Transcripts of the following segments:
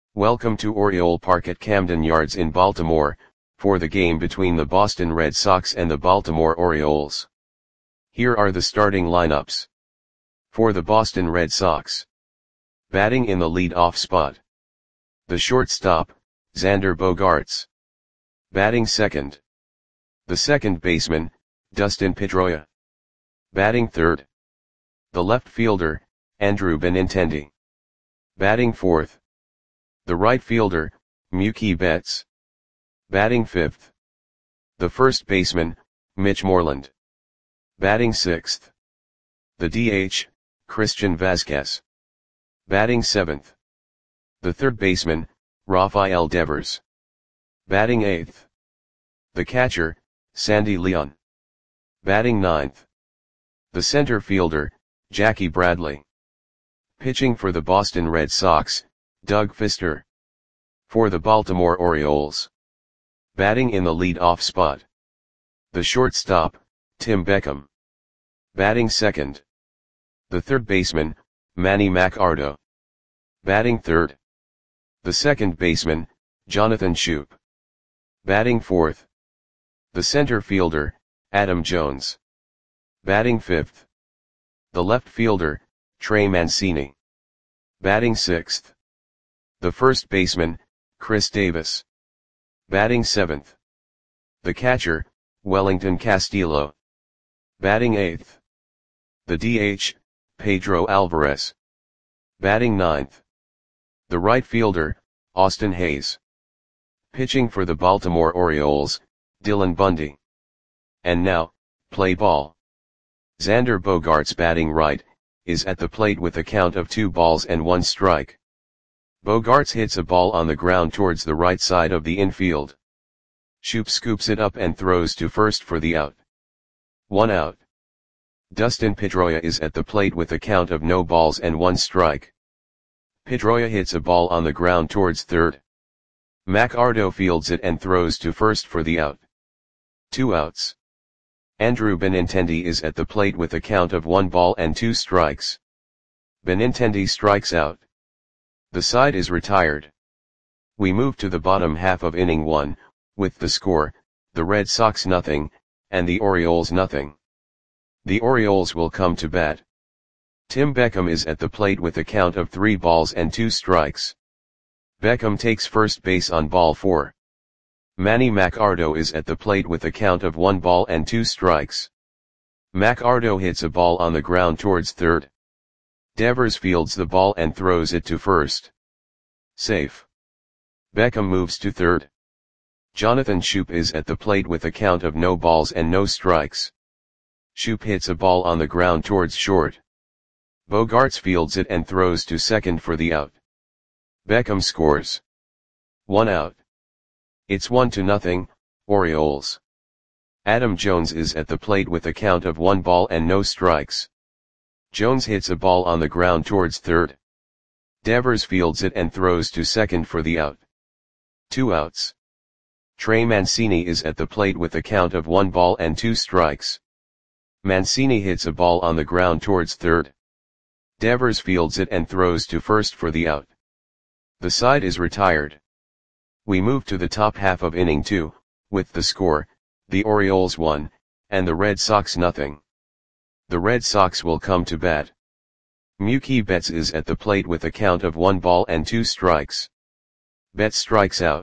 Welcome to Oriole Park at Camden Yards in Baltimore, for the game between the Boston Red Sox and the Baltimore Orioles. Here are the starting lineups. For the Boston Red Sox. Batting in the lead-off spot. The shortstop, Xander Bogaerts. Batting second. The second baseman, Dustin Pedroia. Batting third. The left fielder, Andrew Benintendi. Batting fourth. The right fielder, Mookie Betts. Batting fifth. The first baseman, Mitch Moreland. Batting sixth. The DH, Christian Vazquez. Batting seventh. The third baseman, Rafael Devers. Batting eighth. The catcher, Sandy Leon. Batting ninth. The center fielder, Jackie Bradley. Pitching for the Boston Red Sox, Doug Fister. For the Baltimore Orioles. Batting in the lead-off spot. The shortstop, Tim Beckham. Batting second. The third baseman, Manny Machado. Batting third. The second baseman, Jonathan Schoop. Batting fourth. The center fielder, Adam Jones. Batting fifth. The left fielder, Trey Mancini. Batting sixth. The first baseman, Chris Davis. Batting seventh. The catcher, Wellington Castillo. Batting eighth. The DH, Pedro Alvarez. Batting ninth. The right fielder, Austin Hayes. Pitching for the Baltimore Orioles, Dylan Bundy. And now, play ball. Xander Bogaerts batting right, is at the plate with a count of 2-1 strike. Bogaerts hits a ball on the ground towards the right side of the infield. Schoop scoops it up and throws to first for the out. 1 out. Dustin Pedroia is at the plate with a count of 0-1 strike. Pedroia hits a ball on the ground towards third. Machado fields it and throws to first for the out. 2 outs. Andrew Benintendi is at the plate with a count of 1-2 strikes. Benintendi strikes out. The side is retired. We move to the bottom half of inning 1, with the score, the Red Sox 0, and the Orioles 0. The Orioles will come to bat. Tim Beckham is at the plate with a count of 3-2 strikes. Beckham takes first base on ball 4. Manny Machado is at the plate with a count of 1-2 strikes. Machado hits a ball on the ground towards third. Devers fields the ball and throws it to first. Safe. Beckham moves to third. Jonathan Schoop is at the plate with a count of 0 strikes. Schoop hits a ball on the ground towards short. Bogaerts fields it and throws to second for the out. Beckham scores. 1 out. It's 1-0, Orioles. Adam Jones is at the plate with a count of 1 strikes. Jones hits a ball on the ground towards third. Devers fields it and throws to second for the out. 2 outs. Trey Mancini is at the plate with a count of 1-2 strikes. Mancini hits a ball on the ground towards third. Devers fields it and throws to first for the out. The side is retired. We move to the top half of inning 2, with the score, the Orioles 1, and the Red Sox 0. The Red Sox will come to bat. Mookie Betts is at the plate with a count of 1-2 strikes. Betts strikes out.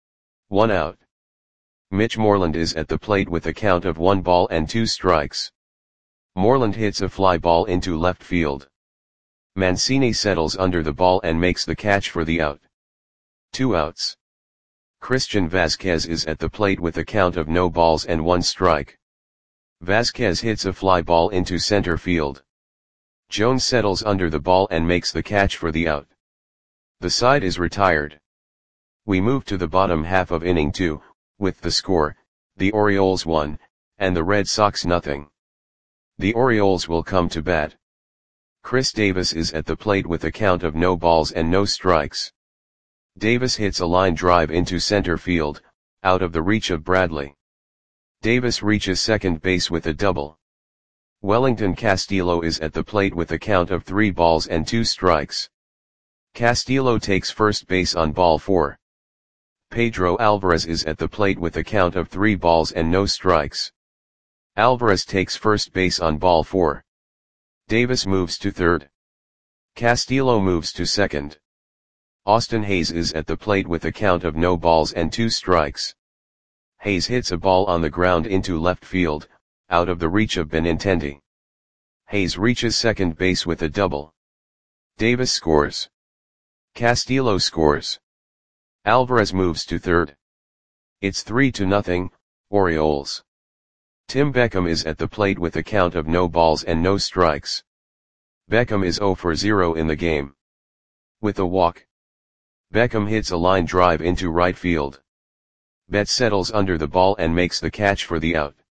1 out. Mitch Moreland is at the plate with a count of 1-2 strikes. Moreland hits a fly ball into left field. Mancini settles under the ball and makes the catch for the out. 2 outs. Christian Vazquez is at the plate with a count of 0-1 strike. Vazquez hits a fly ball into center field. Jones settles under the ball and makes the catch for the out. The side is retired. We move to the bottom half of inning 2, with the score, the Orioles 1, and the Red Sox 0. The Orioles will come to bat. Chris Davis is at the plate with a count of 0 strikes. Davis hits a line drive into center field, out of the reach of Bradley. Davis reaches second base with a double. Wellington Castillo is at the plate with a count of 3-2 strikes. Castillo takes first base on ball 4. Pedro Alvarez is at the plate with a count of 3 balls and no strikes. Alvarez takes first base on ball 4. Davis moves to third. Castillo moves to second. Austin Hays is at the plate with a count of no balls and 2 strikes. Hays hits a ball on the ground into left field, out of the reach of Benintendi. Hays reaches second base with a double. Davis scores. Castillo scores. Alvarez moves to third. It's 3-0, Orioles. Tim Beckham is at the plate with a count of no balls and no strikes. Beckham is 0 for 0 in the game. With a walk. Beckham hits a line drive into right field. Betts settles under the ball and makes the catch for the out.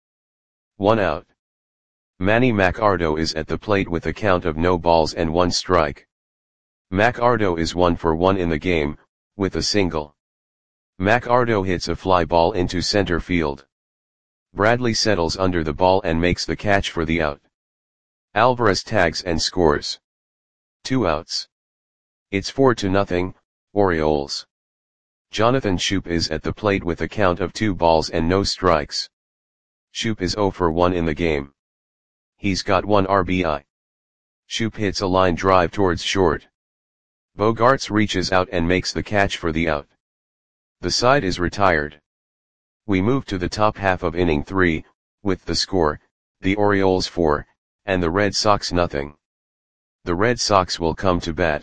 1 out. Manny Machado is at the plate with a count of no balls and 1 strike. Machado is 1 for 1 in the game, with a single. Machado hits a fly ball into center field. Bradley settles under the ball and makes the catch for the out. Alvarez tags and scores. 2 outs. It's 4-0, Orioles. Jonathan Schoop is at the plate with a count of 2 balls and no strikes. Schoop is 0 for 1 in the game. He's got 1 RBI. Schoop hits a line drive towards short. Bogaerts reaches out and makes the catch for the out. The side is retired. We move to the top half of inning 3, with the score, the Orioles 4, and the Red Sox nothing. The Red Sox will come to bat.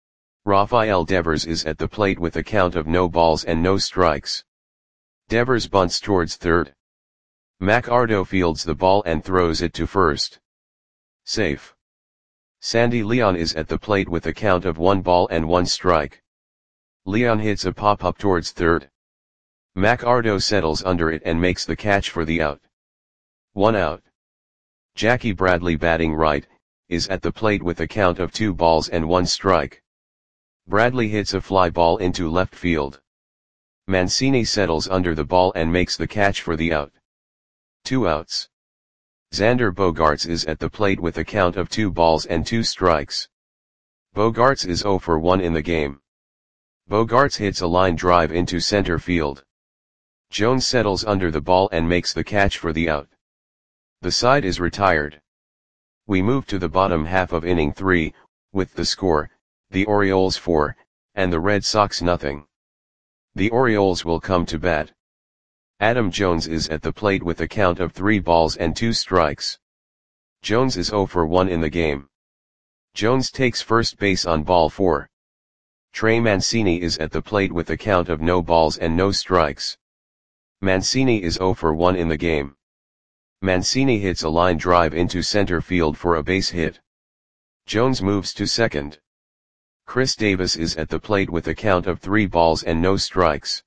Rafael Devers is at the plate with a count of no balls and no strikes. Devers bunts towards third. Machado fields the ball and throws it to first. Safe. Sandy Leon is at the plate with a count of 1 ball and 1 strike. Leon hits a pop-up towards third. Machado settles under it and makes the catch for the out. 1 out. Jackie Bradley, batting right, is at the plate with a count of 2 balls and 1 strike. Bradley hits a fly ball into left field. Mancini settles under the ball and makes the catch for the out. 2 outs. Xander Bogaerts is at the plate with a count of 2 balls and 2 strikes. Bogaerts is 0 for 1 in the game. Bogaerts hits a line drive into center field. Jones settles under the ball and makes the catch for the out. The side is retired. We move to the bottom half of inning 3, with the score, the Orioles 4, and the Red Sox nothing. The Orioles will come to bat. Adam Jones is at the plate with a count of 3 balls and 2 strikes. Jones is 0 for 1 in the game. Jones takes first base on ball 4. Trey Mancini is at the plate with a count of no balls and no strikes. Mancini is 0 for 1 in the game. Mancini hits a line drive into center field for a base hit. Jones moves to second. Chris Davis is at the plate with a count of 3 balls and no strikes.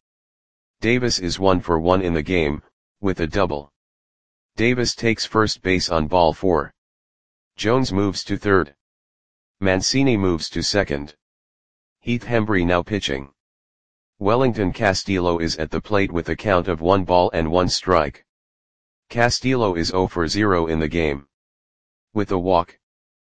Davis is 1 for 1 in the game, with a double. Davis takes first base on ball 4. Jones moves to third. Mancini moves to second. Heath Hembree now pitching. Wellington Castillo is at the plate with a count of 1 ball and 1 strike. Castillo is 0 for 0 in the game. With a walk.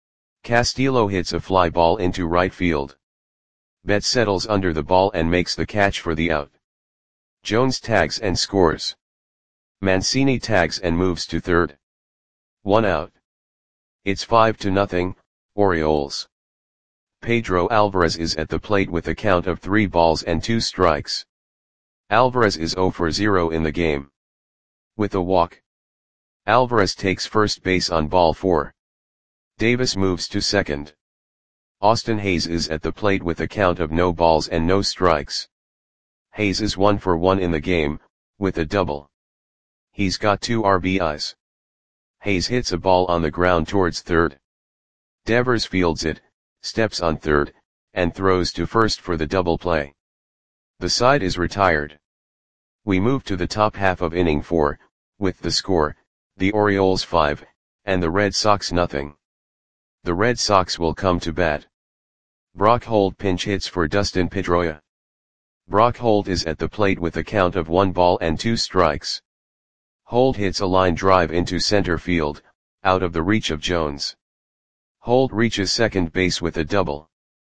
Castillo hits a fly ball into right field. Betts settles under the ball and makes the catch for the out. Jones tags and scores. Mancini tags and moves to third. 1 out. It's 5-0, Orioles. Pedro Alvarez is at the plate with a count of 3 balls and 2 strikes. Alvarez is 0 for 0 in the game. With a walk. Alvarez takes first base on ball 4. Davis moves to second. Austin Hays is at the plate with a count of no balls and no strikes. Hays is 1 for 1 in the game, with a double. He's got 2 RBIs. Hays hits a ball on the ground towards third. Devers fields it, steps on third, and throws to first for the double play. The side is retired. We move to the top half of inning 4, with the score, the Orioles 5, and the Red Sox nothing. The Red Sox will come to bat. Brock Holt pinch hits for Dustin Pedroia. Brock Holt is at the plate with a count of 1 ball and 2 strikes. Holt hits a line drive into center field, out of the reach of Jones. Holt reaches second base with a double.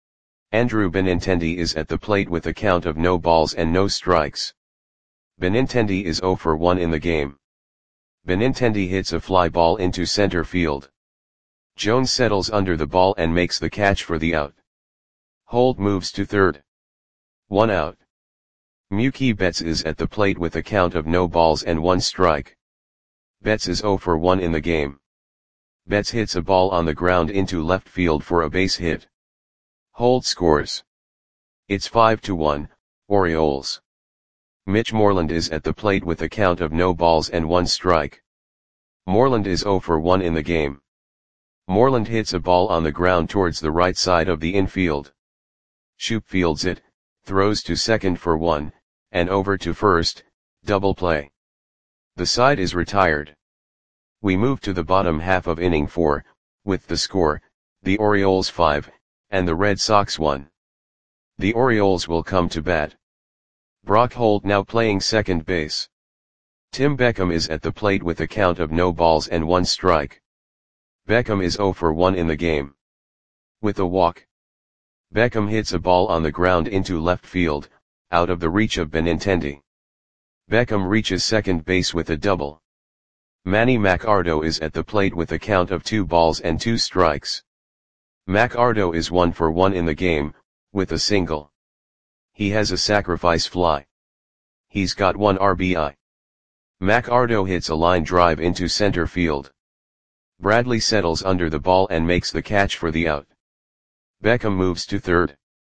Andrew Benintendi is at the plate with a count of no balls and no strikes. Benintendi is 0 for 1 in the game. Benintendi hits a fly ball into center field. Jones settles under the ball and makes the catch for the out. Holt moves to third. 1 out. Mookie Betts is at the plate with a count of no balls and 1 strike. Betts is 0 for 1 in the game. Betts hits a ball on the ground into left field for a base hit. Holt scores. It's 5-1, Orioles. Mitch Moreland is at the plate with a count of no balls and 1 strike. Moreland is 0 for 1 in the game. Moreland hits a ball on the ground towards the right side of the infield. Shoop fields it, throws to second for 1, and over to first, double play. The side is retired. We move to the bottom half of inning 4, with the score, the Orioles 5, and the Red Sox 1. The Orioles will come to bat. Brock Holt now playing second base. Tim Beckham is at the plate with a count of no balls and 1 strike. Beckham is 0 for 1 in the game. With a walk. Beckham hits a ball on the ground into left field, out of the reach of Benintendi. Beckham reaches second base with a double. Manny Machado is at the plate with a count of 2 balls and 2 strikes. Machado is 1 for 1 in the game, with a single. He has a sacrifice fly. He's got 1 RBI. Machado hits a line drive into center field. Bradley settles under the ball and makes the catch for the out. Beckham moves to third.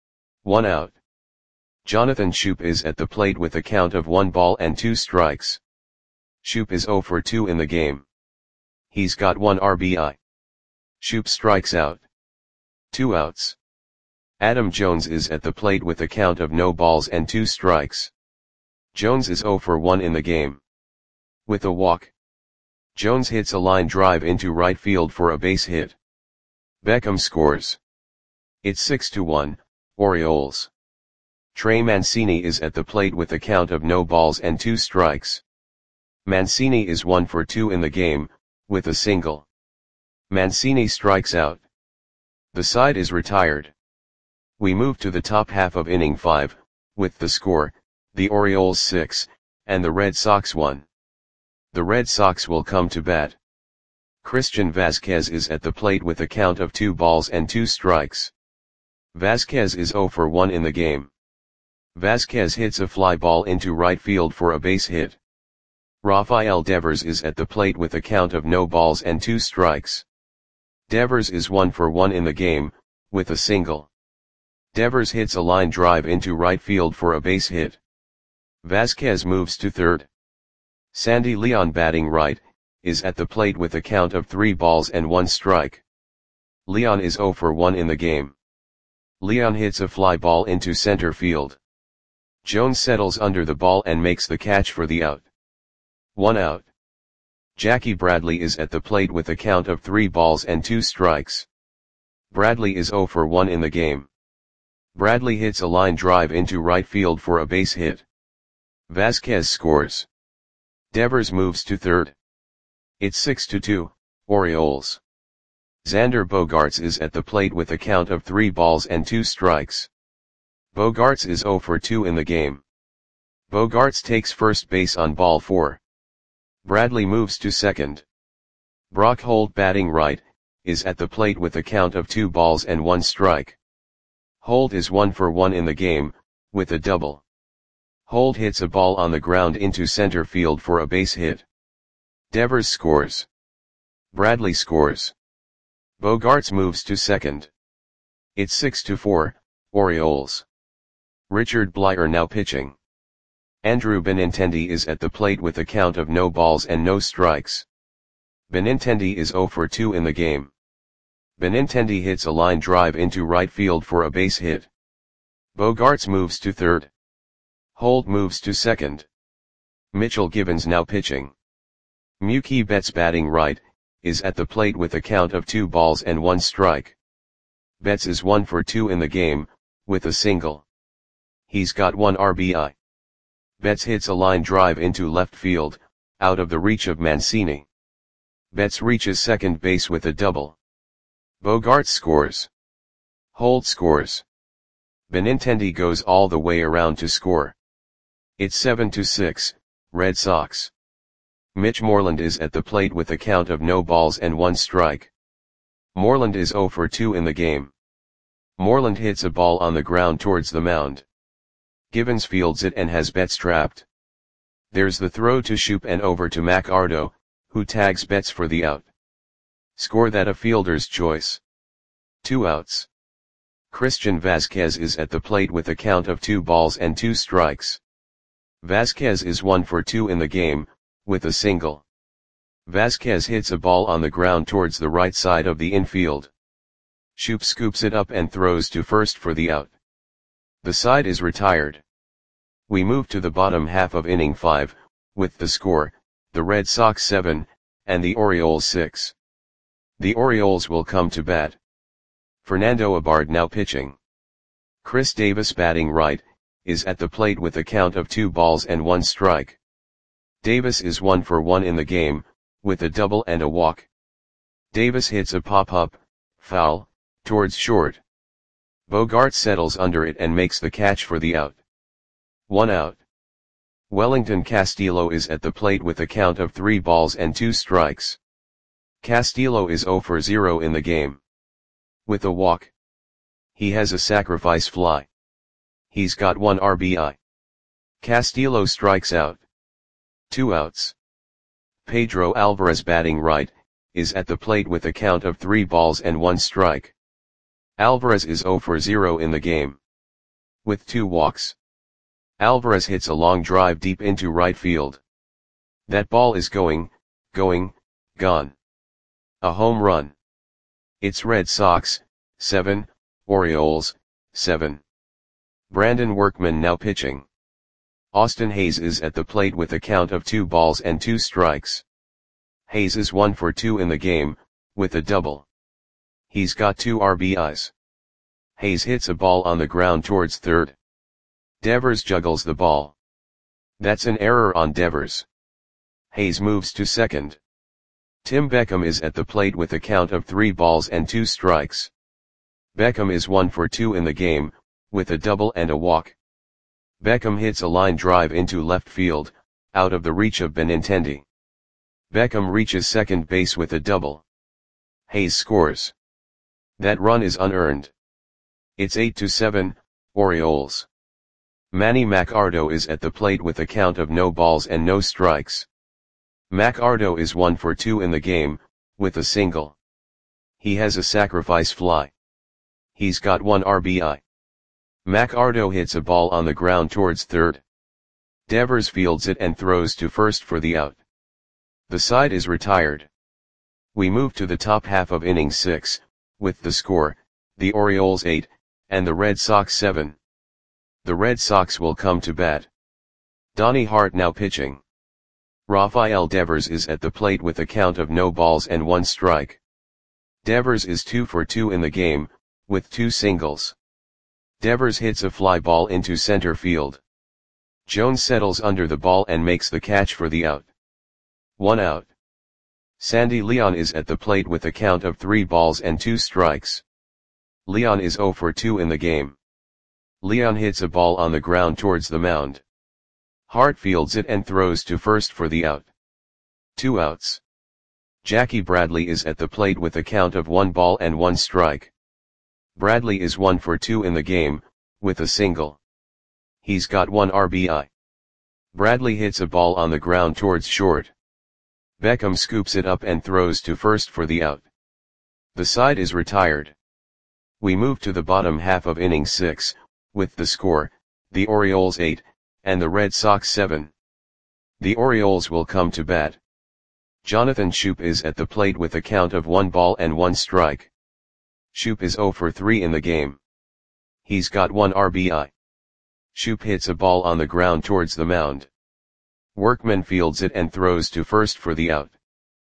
1 out. Jonathan Schoop is at the plate with a count of 1 ball and 2 strikes. Schoop is 0 for 2 in the game. He's got 1 RBI. Schoop strikes out. 2 outs. Adam Jones is at the plate with a count of no balls and 2 strikes. Jones is 0 for 1 in the game. With a walk. Jones hits a line drive into right field for a base hit. Beckham scores. It's 6-1, Orioles. Trey Mancini is at the plate with a count of no balls and 2 strikes. Mancini is 1 for 2 in the game, with a single. Mancini strikes out. The side is retired. We move to the top half of inning 5, with the score, the Orioles 6, and the Red Sox 1. The Red Sox will come to bat. Christian Vasquez is at the plate with a count of 2 balls and 2 strikes. Vasquez is 0 for 1 in the game. Vasquez hits a fly ball into right field for a base hit. Rafael Devers is at the plate with a count of no balls and 2 strikes. Devers is 1 for 1 in the game, with a single. Devers hits a line drive into right field for a base hit. Vasquez moves to third. Sandy Leon batting right, is at the plate with a count of 3 balls and 1 strike. Leon is 0 for 1 in the game. Leon hits a fly ball into center field. Jones settles under the ball and makes the catch for the out. 1 out. Jackie Bradley is at the plate with a count of 3 balls and 2 strikes. Bradley is 0 for 1 in the game. Bradley hits a line drive into right field for a base hit. Vasquez scores. Devers moves to third. It's 6-2, Orioles. Xander Bogaerts is at the plate with a count of 3 balls and 2 strikes. Bogaerts is 0 for 2 in the game. Bogaerts takes first base on ball 4. Bradley moves to second. Brock Holt batting right, is at the plate with a count of 2 balls and 1 strike. Holt is 1 for 1 in the game, with a double. Holt hits a ball on the ground into center field for a base hit. Devers scores. Bradley scores. Bogaerts moves to second. It's 6-4, Orioles. Richard Bleier now pitching. Andrew Benintendi is at the plate with a count of no balls and no strikes. Benintendi is 0 for 2 in the game. Benintendi hits a line drive into right field for a base hit. Bogaerts moves to third. Holt moves to second. Mitchell Gibbons now pitching. Mookie Betts batting right, is at the plate with a count of 2 balls and 1 strike. Betts is 1 for 2 in the game, with a single. He's got 1 RBI. Betts hits a line drive into left field, out of the reach of Mancini. Betts reaches second base with a double. Bogaerts scores. Holt scores. Benintendi goes all the way around to score. It's 7-6, Red Sox. Mitch Moreland is at the plate with a count of no balls and 1 strike. Moreland is 0 for 2 in the game. Moreland hits a ball on the ground towards the mound. Givens fields it and has Betts trapped. There's the throw to Shoop and over to McArdo, who tags Betts for the out. Score that a fielder's choice. 2 outs. Christian Vasquez is at the plate with a count of 2 balls and 2 strikes. Vasquez is 1 for 2 in the game, with a single. Vasquez hits a ball on the ground towards the right side of the infield. Shoop scoops it up and throws to first for the out. The side is retired. We move to the bottom half of inning 5, with the score, the Red Sox 7, and the Orioles 6. The Orioles will come to bat. Fernando Abad now pitching. Chris Davis batting right, is at the plate with a count of 2 balls and 1 strike. Davis is 1 for 1 in the game, with a double and a walk. Davis hits a pop-up, foul, towards short. Bogart settles under it and makes the catch for the out. 1 out. Wellington Castillo is at the plate with a count of 3 balls and 2 strikes. Castillo is 0 for 0 in the game. With a walk. He has a sacrifice fly. He's got 1 RBI. Castillo strikes out. 2 outs. Pedro Alvarez batting right, is at the plate with a count of 3 balls and 1 strike. Alvarez is 0 for 0 in the game. With 2 walks. Alvarez hits a long drive deep into right field. That ball is going, gone. A home run. It's Red Sox, 7, Orioles, 7. Brandon Workman now pitching. Austin Hayes is at the plate with a count of 2 balls and 2 strikes. Hayes is 1 for 2 in the game, with a double. He's got 2 RBIs. Hayes hits a ball on the ground towards third. Devers juggles the ball. That's an error on Devers. Hayes moves to second. Tim Beckham is at the plate with a count of 3 balls and 2 strikes. Beckham is 1 for 2 in the game, with a double and a walk. Beckham hits a line drive into left field, out of the reach of Benintendi. Beckham reaches second base with a double. Hayes scores. That run is unearned. It's 8-7, Orioles. Manny McArdo is at the plate with a count of no balls and no strikes. McArdo is 1 for 2 in the game, with a single. He has a sacrifice fly. He's got 1 RBI. McArdo hits a ball on the ground towards third. Devers fields it and throws to first for the out. The side is retired. We move to the top half of inning 6, with the score, the Orioles 8, and the Red Sox 7. The Red Sox will come to bat. Donnie Hart now pitching. Rafael Devers is at the plate with a count of no balls and 1 strike. Devers is 2 for 2 in the game, with 2 singles. Devers hits a fly ball into center field. Jones settles under the ball and makes the catch for the out. 1 out. Sandy Leon is at the plate with a count of 3 balls and 2 strikes. Leon is 0 for 2 in the game. Leon hits a ball on the ground towards the mound. Hart fields it and throws to first for the out. 2 outs. Jackie Bradley is at the plate with a count of 1 ball and 1 strike. Bradley is 1 for 2 in the game, with a single. He's got 1 RBI. Bradley hits a ball on the ground towards short. Beckham scoops it up and throws to first for the out. The side is retired. We move to the bottom half of inning 6, with the score, the Orioles 8, and the Red Sox 7. The Orioles will come to bat. Jonathan Schoop is at the plate with a count of 1 ball and 1 strike. Schoop is 0 for 3 in the game. He's got 1 RBI. Schoop hits a ball on the ground towards the mound. Workman fields it and throws to first for the out.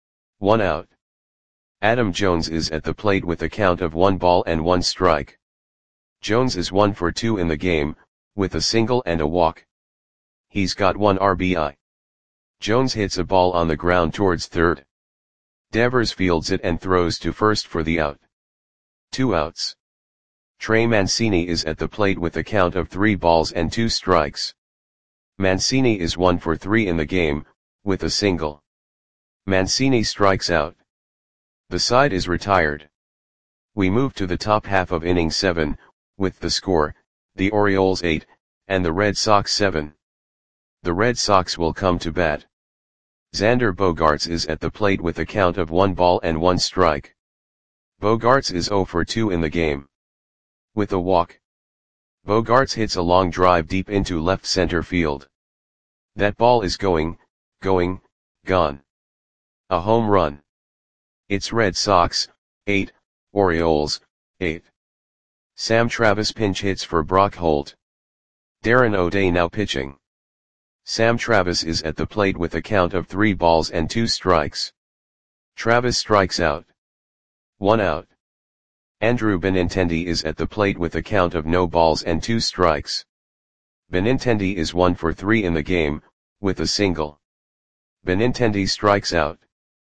1 out. Adam Jones is at the plate with a count of 1 ball and 1 strike. Jones is 1 for 2 in the game, with a single and a walk. He's got 1 RBI. Jones hits a ball on the ground towards third. Devers fields it and throws to first for the out. 2 outs. Trey Mancini is at the plate with a count of 3 balls and 2 strikes. Mancini is 1 for 3 in the game, with a single. Mancini strikes out. The side is retired. We move to the top half of inning 7, with the score, the Orioles 8, and the Red Sox 7. The Red Sox will come to bat. Xander Bogaerts is at the plate with a count of 1 ball and 1 strike. Bogaerts is 0 for 2 in the game. With a walk. Bogaerts hits a long drive deep into left center field. That ball is gone. A home run. It's Red Sox, 8, Orioles, 8. Sam Travis pinch hits for Brock Holt. Darren O'Day now pitching. Sam Travis is at the plate with a count of 3 balls and 2 strikes. Travis strikes out. 1 out. Andrew Benintendi is at the plate with a count of no balls and 2 strikes. Benintendi is 1 for 3 in the game, with a single. Benintendi strikes out.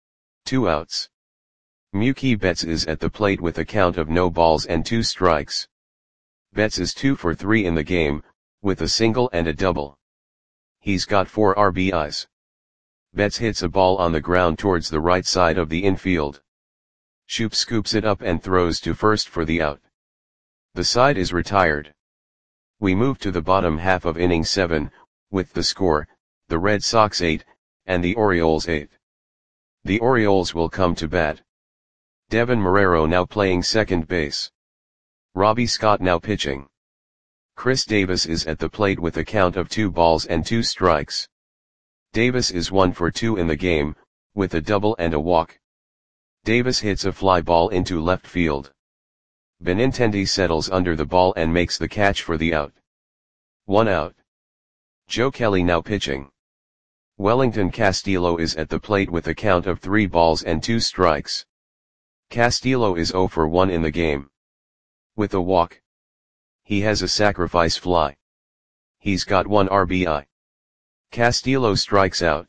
2 outs. Mookie Betts is at the plate with a count of no balls and 2 strikes. Betts is 2 for 3 in the game, with a single and a double. He's got 4 RBIs. Betts hits a ball on the ground towards the right side of the infield. Shoop scoops it up and throws to first for the out. The side is retired. We move to the bottom half of inning 7, with the score, the Red Sox 8, and the Orioles 8. The Orioles will come to bat. Devin Marrero now playing second base. Robbie Scott now pitching. Chris Davis is at the plate with a count of 2 balls and 2 strikes. Davis is 1 for 2 in the game, with a double and a walk. Davis hits a fly ball into left field. Benintendi settles under the ball and makes the catch for the out. 1 out. Joe Kelly now pitching. Wellington Castillo is at the plate with a count of 3 balls and 2 strikes. Castillo is 0 for 1 in the game. With a walk. He has a sacrifice fly. He's got 1 RBI. Castillo strikes out.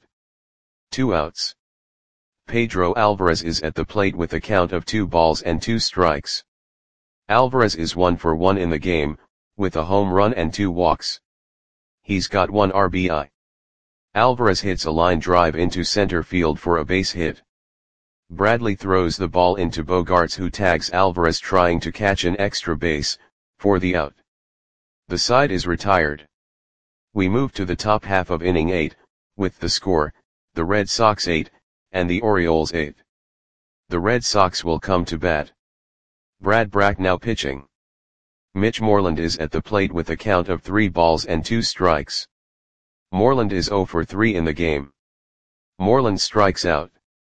2 outs. Pedro Alvarez is at the plate with a count of 2 balls and 2 strikes. Alvarez is 1 for 1 in the game, with a home run and 2 walks. He's got 1 RBI. Alvarez hits a line drive into center field for a base hit. Bradley throws the ball into Bogaerts, who tags Alvarez trying to catch an extra base, for the out. The side is retired. We move to the top half of inning 8, with the score, the Red Sox 8, and the Orioles 8. The Red Sox will come to bat. Brad Brach now pitching. Mitch Moreland is at the plate with a count of 3 balls and 2 strikes. Moreland is 0 for 3 in the game. Moreland strikes out.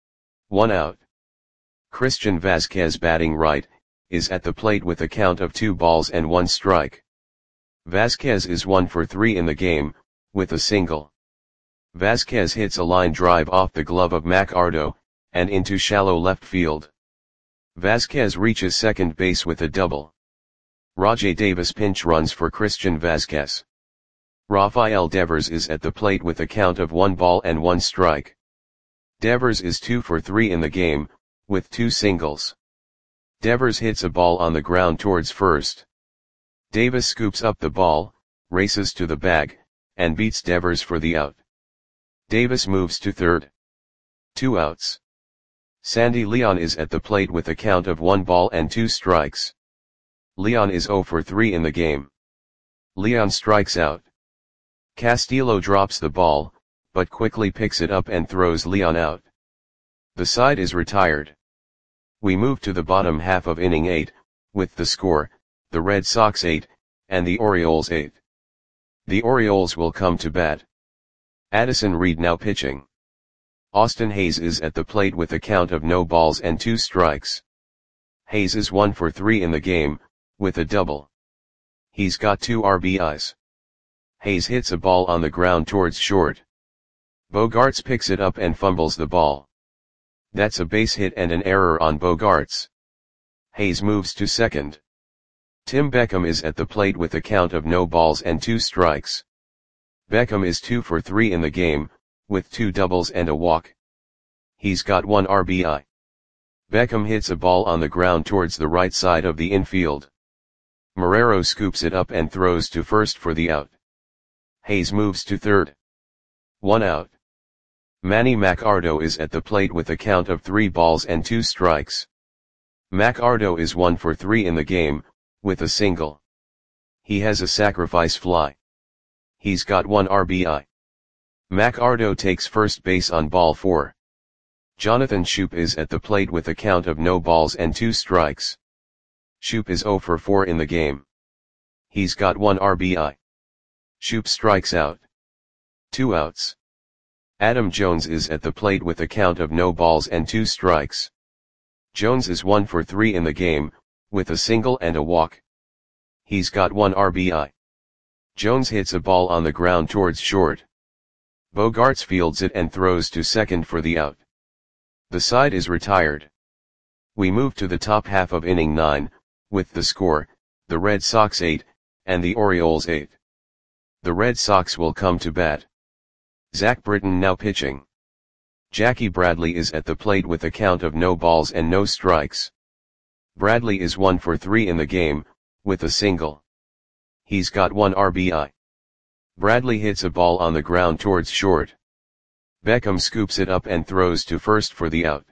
1 out. Christian Vazquez batting right, is at the plate with a count of 2 balls and 1 strike. Vazquez is 1 for 3 in the game, with a single. Vazquez hits a line drive off the glove of Mac Ardo, and into shallow left field. Vazquez reaches second base with a double. Rajai Davis pinch runs for Christian Vazquez. Rafael Devers is at the plate with a count of 1 ball and 1 strike. Devers is 2 for 3 in the game, with 2 singles. Devers hits a ball on the ground towards first. Davis scoops up the ball, races to the bag, and beats Devers for the out. Davis moves to third. 2 outs. Sandy Leon is at the plate with a count of 1 ball and 2 strikes. Leon is 0 for 3 in the game. Leon strikes out. Castillo drops the ball, but quickly picks it up and throws Leon out. The side is retired. We move to the bottom half of inning 8, with the score, the Red Sox 8, and the Orioles 8. The Orioles will come to bat. Addison Reed now pitching. Austin Hayes is at the plate with a count of no balls and 2 strikes. Hayes is 1 for 3 in the game, with a double. He's got 2 RBIs. Hayes hits a ball on the ground towards short. Bogaerts picks it up and fumbles the ball. That's a base hit and an error on Bogaerts. Hayes moves to second. Tim Beckham is at the plate with a count of no balls and 2 strikes. Beckham is 2 for 3 in the game, with 2 doubles and a walk. He's got 1 RBI. Beckham hits a ball on the ground towards the right side of the infield. Marrero scoops it up and throws to first for the out. Hayes moves to third. 1 out. Manny Macardo is at the plate with a count of 3 balls and 2 strikes. Macardo is 1 for 3 in the game, with a single. He has a sacrifice fly. He's got 1 RBI. Macardo takes first base on ball 4. Jonathan Schoop is at the plate with a count of no balls and 2 strikes. Schoop is 0 for 4 in the game. He's got 1 RBI. Schoop strikes out. 2 outs. Adam Jones is at the plate with a count of no balls and 2 strikes. Jones is 1 for 3 in the game, with a single and a walk. He's got 1 RBI. Jones hits a ball on the ground towards short. Bogaerts fields it and throws to second for the out. The side is retired. We move to the top half of inning 9, with the score, the Red Sox 8, and the Orioles 8. The Red Sox will come to bat. Zach Britton now pitching. Jackie Bradley is at the plate with a count of no balls and no strikes. Bradley is 1 for 3 in the game, with a single. He's got 1 RBI. Bradley hits a ball on the ground towards short. Beckham scoops it up and throws to first for the out.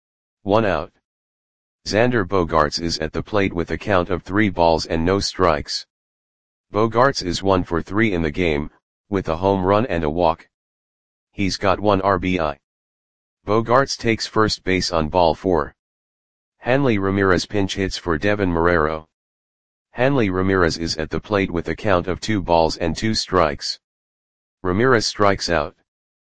1 out. Xander Bogaerts is at the plate with a count of 3 balls and no strikes. Bogaerts is 1 for 3 in the game, with a home run and a walk. He's got 1 RBI. Bogaerts takes first base on ball 4. Hanley Ramirez pinch hits for Devin Marrero. Hanley Ramirez is at the plate with a count of 2 balls and 2 strikes. Ramirez strikes out.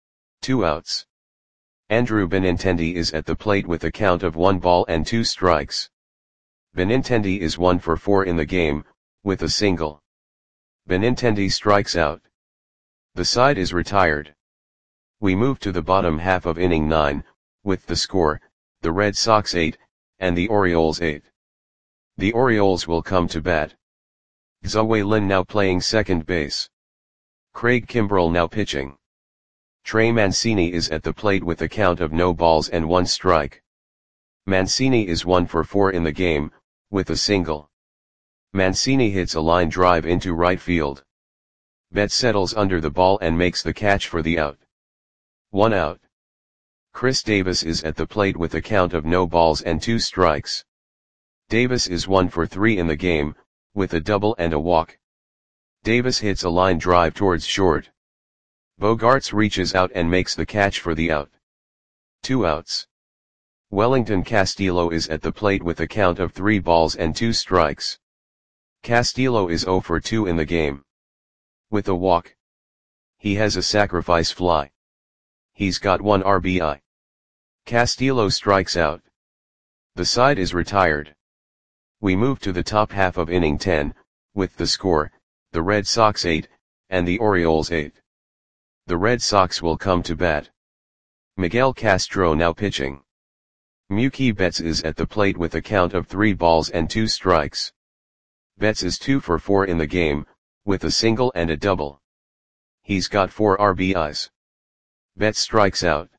2 outs. Andrew Benintendi is at the plate with a count of 1 ball and 2 strikes. Benintendi is 1 for 4 in the game, with a single. Benintendi strikes out. The side is retired. We move to the bottom half of inning 9, with the score, the Red Sox 8, and the Orioles 8. The Orioles will come to bat. Xavier Lin now playing second base. Craig Kimbrell now pitching. Trey Mancini is at the plate with a count of no balls and 1 strike. Mancini is 1 for 4 in the game, with a single. Mancini hits a line drive into right field. Betts settles under the ball and makes the catch for the out. 1 out. Chris Davis is at the plate with a count of no balls and 2 strikes. Davis is 1 for 3 in the game, with a double and a walk. Davis hits a line drive towards short. Bogaerts reaches out and makes the catch for the out. 2 outs. Wellington Castillo is at the plate with a count of 3 balls and 2 strikes. Castillo is 0 for 2 in the game. With a walk. He has a sacrifice fly. He's got 1 RBI. Castillo strikes out. The side is retired. We move to the top half of inning 10, with the score, the Red Sox 8, and the Orioles 8. The Red Sox will come to bat. Miguel Castro now pitching. Mookie Betts is at the plate with a count of 3 balls and 2 strikes. Betts is 2 for 4 in the game, with a single and a double. He's got 4 RBIs. Betts strikes out.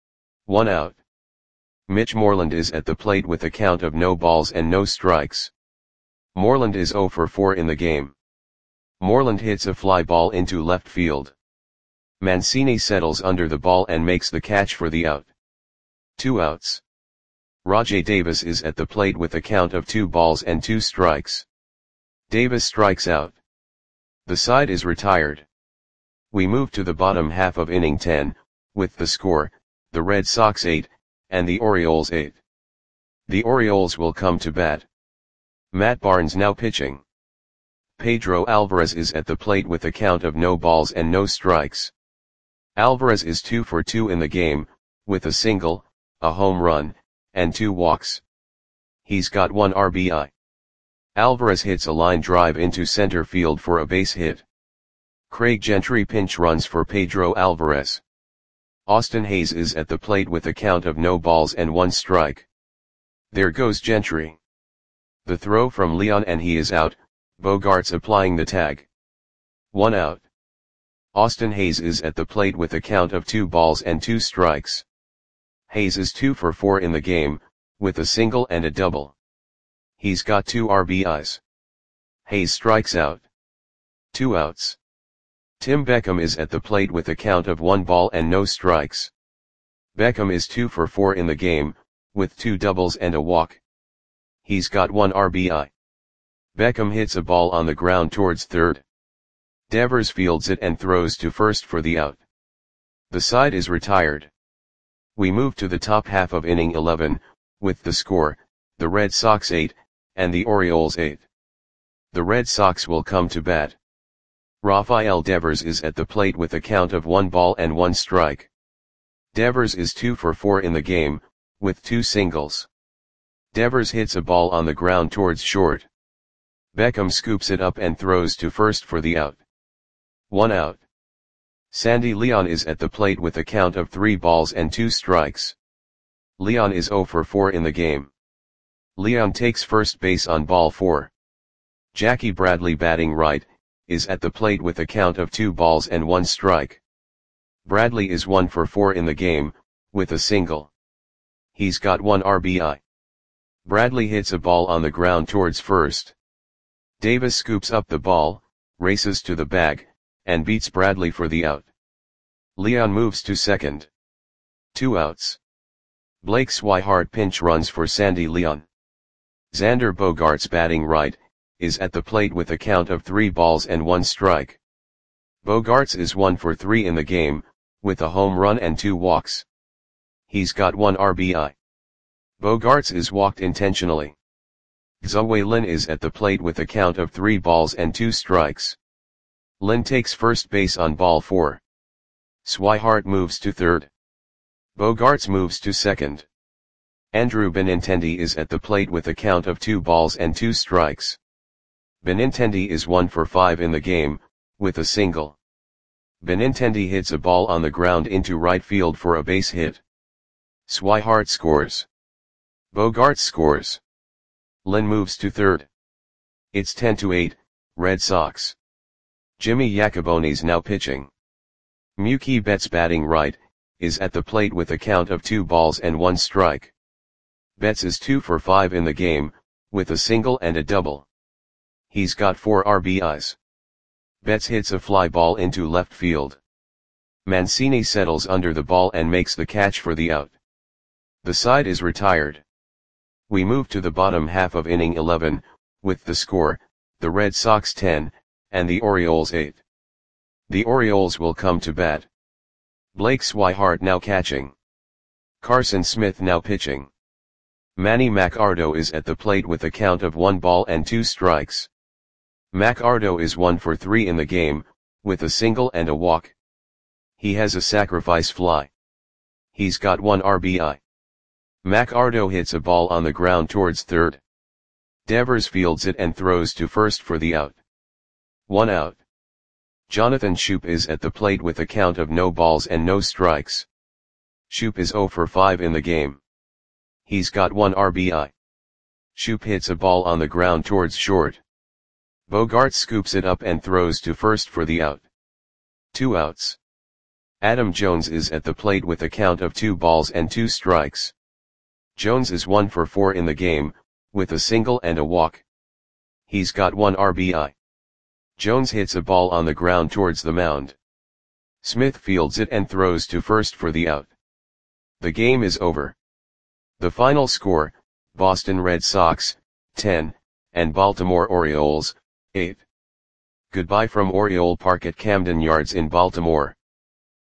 1 out. Mitch Moreland is at the plate with a count of no balls and no strikes. Moreland is 0 for 4 in the game. Moreland hits a fly ball into left field. Mancini settles under the ball and makes the catch for the out. 2 outs. Rajai Davis is at the plate with a count of 2 balls and 2 strikes. Davis strikes out. The side is retired. We move to the bottom half of inning 10, with the score, the Red Sox 8, and the Orioles 8. The Orioles will come to bat. Matt Barnes now pitching. Pedro Alvarez is at the plate with a count of no balls and no strikes. Alvarez is 2 for 2 in the game, with a single, a home run, and 2 walks. He's got 1 RBI. Alvarez hits a line drive into center field for a base hit. Craig Gentry pinch runs for Pedro Alvarez. Austin Hayes is at the plate with a count of no balls and 1 strike. There goes Gentry. The throw from Leon and he is out, Bogaerts applying the tag. 1 out. Austin Hayes is at the plate with a count of 2 balls and 2 strikes. Hayes is 2 for 4 in the game, with a single and a double. He's got 2 RBIs. Hayes strikes out. 2 outs. Tim Beckham is at the plate with a count of 1 ball and no strikes. Beckham is 2 for 4 in the game, with 2 doubles and a walk. He's got 1 RBI. Beckham hits a ball on the ground towards third. Devers fields it and throws to first for the out. The side is retired. We move to the top half of inning 11, with the score, the Red Sox 8, and the Orioles 8. The Red Sox will come to bat. Rafael Devers is at the plate with a count of 1 ball and 1 strike. Devers is 2 for 4 in the game, with 2 singles. Devers hits a ball on the ground towards short. Beckham scoops it up and throws to first for the out. 1 out. Sandy Leon is at the plate with a count of 3 balls and 2 strikes. Leon is 0 for 4 in the game. Leon takes first base on ball 4. Jackie Bradley, batting right, is at the plate with a count of 2 balls and 1 strike. Bradley is 1 for 4 in the game, with a single. He's got 1 RBI. Bradley hits a ball on the ground towards first. Davis scoops up the ball, races to the bag, and beats Bradley for the out. Leon moves to second. 2 outs. Blake Swihart pinch runs for Sandy Leon. Xander Bogaerts, batting right, is at the plate with a count of 3 balls and 1 strike. Bogaerts is 1 for 3 in the game, with a home run and 2 walks. He's got 1 RBI. Bogaerts is walked intentionally. Xue Lin is at the plate with a count of 3 balls and 2 strikes. Lin takes first base on ball 4. Swihart moves to third. Bogaerts moves to second. Andrew Benintendi is at the plate with a count of 2 balls and 2 strikes. Benintendi is 1 for 5 in the game, with a single. Benintendi hits a ball on the ground into right field for a base hit. Swihart scores. Bogaerts scores. Lin moves to third. It's 10-8, Red Sox. Jimmy Yacobone's now pitching. Mookie Betts, batting right, is at the plate with a count of 2 balls and 1 strike. Betts is 2 for 5 in the game, with a single and a double. He's got 4 RBIs. Betts hits a fly ball into left field. Mancini settles under the ball and makes the catch for the out. The side is retired. We move to the bottom half of inning 11, with the score, the Red Sox 10, and the Orioles 8. The Orioles will come to bat. Blake Swihart now catching. Carson Smith now pitching. Manny Machado is at the plate with a count of 1 ball and 2 strikes. Machado is 1 for 3 in the game, with a single and a walk. He has a sacrifice fly. He's got 1 RBI. Machado hits a ball on the ground towards third. Devers fields it and throws to first for the out. 1 out. Jonathan Schoop is at the plate with a count of no balls and no strikes. Schoop is 0 for 5 in the game. He's got 1 RBI. Schoop hits a ball on the ground towards short. Bogaerts scoops it up and throws to first for the out. 2 outs. Adam Jones is at the plate with a count of 2 balls and 2 strikes. Jones is 1 for 4 in the game, with a single and a walk. He's got 1 RBI. Jones hits a ball on the ground towards the mound. Smith fields it and throws to first for the out. The game is over. The final score, Boston Red Sox, 10, and Baltimore Orioles, 8. Goodbye from Oriole Park at Camden Yards in Baltimore.